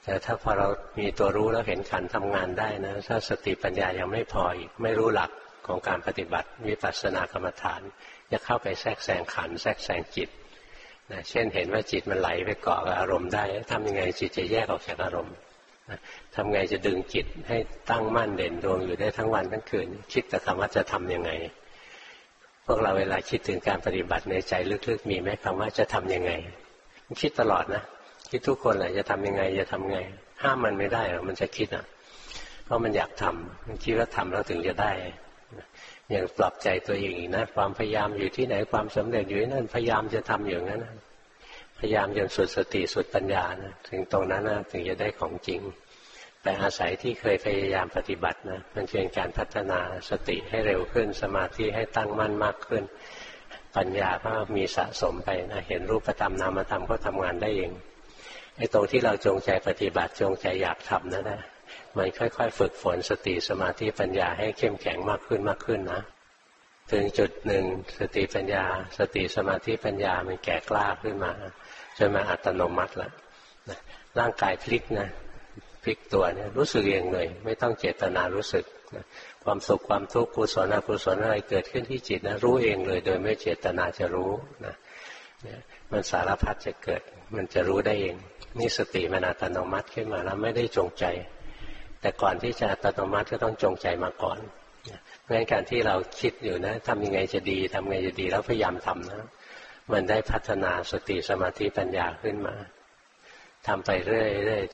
แต่ถ้าพอเรามีตัวรู้แล้วเห็นขันธ์ทำงานได้นะถ้าสติปัญญายังไม่พออีกไม่รู้หลักของการปฏิบัติวิปัสสนากรรมฐานจะเข้าไปแทรกแซงขันธ์แทรกแซงจิตนะเช่นเห็นว่าจิตมันไหลไปเกาะกับอารมณ์ได้ทำยังไงจิตจะแยกออกจากอารมณ์ทำไงจะดึงจิตให้ตั้งมั่นเด่นดวงอยู่ได้ทั้งวันทั้งคืนคิดแต่คำว่าจะทำยังไงพวกเราเวลาคิดถึงการปฏิบัติในใจลึกๆมีไหมคำว่าจะทำยังไงคิดตลอดนะคิดทุกคนแหละจะทำยังไงจะทำไงห้ามมันไม่ได้หรอกมันจะคิดเพราะมันอยากทำมันคิดว่าทำแล้วถึงจะได้อย่างปลอบใจตัวเองนะความพยายามอยู่ที่ไหนความสำเร็จอยู่ที่นั่นพยายามจะทำอย่างนั้นพยายามจนสุดสติสุดปัญญานะถึงตรงนั้นนะถึงจะได้ของจริงแต่อาศัยที่เคยพยายามปฏิบัตินะมันเป็นการพัฒนาสติให้เร็วขึ้นสมาธิให้ตั้งมั่นมากขึ้นปัญญาก็มีสะสมไปนะเห็นรูปธรรมนามธรรมก็ทำงานได้เองไอ้ตรงที่เราจงใจปฏิบัติจงใจอยากทำนั่นนะมันค่อยๆฝึกฝนสติสมาธิปัญญาให้เข้มแข็งมากขึ้นมากขึ้นนะถึงจุดหนึ่งสติปัญญาสติสมาธิปัญญามันแก่กล้าขึ้นมาจนมาอัตโนมัติแล้วนะร่างกายพลิกนะพลิกตัวเนี่ยรู้สึกเองเลยไม่ต้องเจตนารู้สึกนะความสุขความทุกข์กุศลอกุศลอะไรเกิดขึ้นที่จิตนะรู้เองเลยโดยไม่เจตนาจะรู้นะมันสารพัดจะเกิดมันจะรู้ได้เองนี่สติมันอัตโนมัติขึ้นมาแล้วไม่ได้จงใจแต่ก่อนที่จะอัตโนมัติก็ต้องจงใจมาก่อนเพราะฉะนั้นการที่เราคิดอยู่นะทำยังไงจะดีทำไงจะดีแล้วพยายามทำนะมันได้พัฒนาสติสมาธิปัญญาขึ้นมาทำไปเรื่อย